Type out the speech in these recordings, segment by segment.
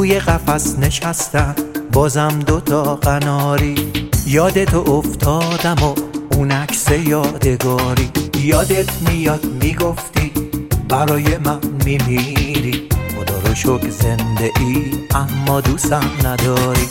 توی قفس نشستم بازم دوتا قناری، یاد تو افتادم و اون عکس یادگاری. یادت میاد میگفتی برای من میمیری، خدا رو شکر زنده ای اما دوستم نداری.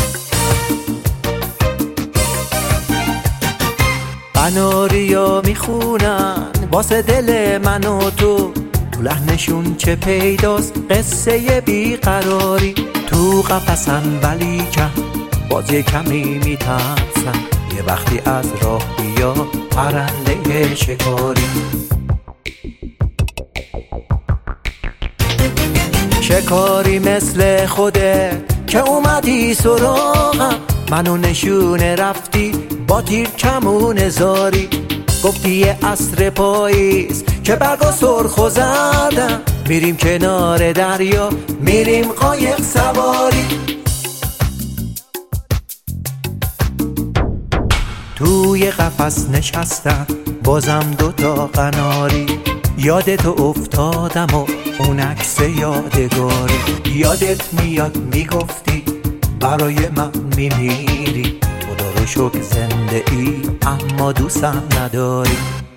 قناریا میخونن واسه دل من و تو لحنشون چه پیداست قصه بیقراری. تو قفسن ولی کم باز یه کمی میترسن، یه وقتی از راه بیا پرنده شکاری. شکاری مثل خوده که اومدی سراغم، منو نشونه رفتی با تیر کمون زاری. گفتی یه عصر پاییز که برگا سرخ و زردم، میریم کنار دریا میریم قایق سواری. توی قفس نشستم بازم دوتا قناری، یاد تو افتادم و اون عکس یادگاری. یادت میاد میگفتی برای من میمیری، خدا رو شکر زنده ای اما دوستم نداری.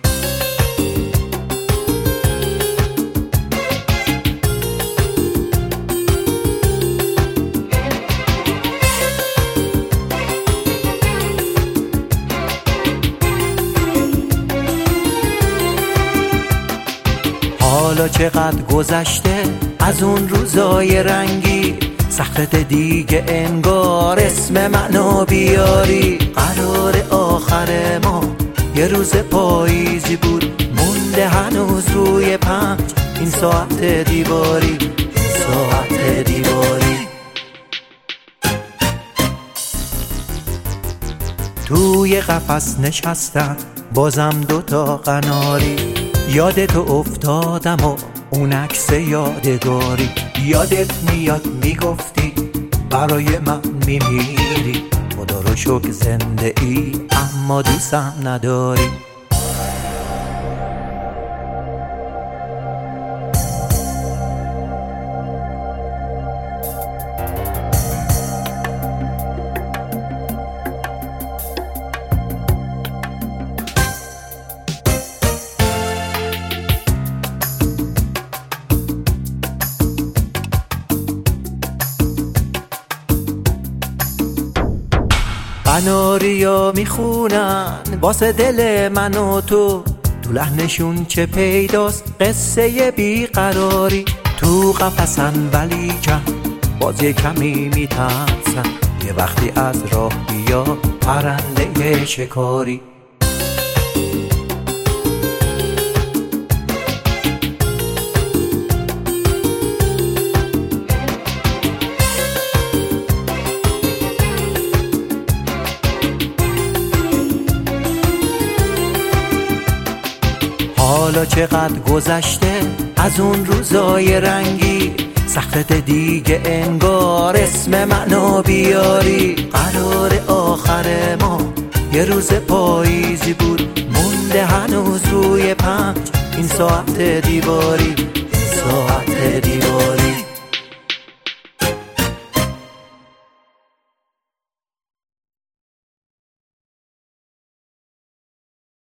حالا چقدر گذشته از اون روزای رنگی، صخرت دیگه انگار اسم منو بیاری. قرار آخر ما یه روز پاییزی بود، مونده هنوز روی پنج این ساعت دیواری، این ساعت دیواری. توی قفس نشستم بازم دوتا قناری، یاد تو افتادم و اون عکس یادگاری. یادت میاد میگفتی برای من میمیری، خدا رو شکر زنده ای اما دوستم نداری. قناریا میخونن واسه دل من و تو لحنشون چه پیداست قصه بیقراری. تو قفسن ولی کم باز یه کمی میترسن، یه وقتی از راه بیا پرنده شکاری. حالا چقدر گذشته از اون روزای رنگی، صخرت دیگه انگار اسم منو بیاری. قرار آخر ما یه روز پاییزی بود، مونده هنوز روی پنج این ساعت دیواری،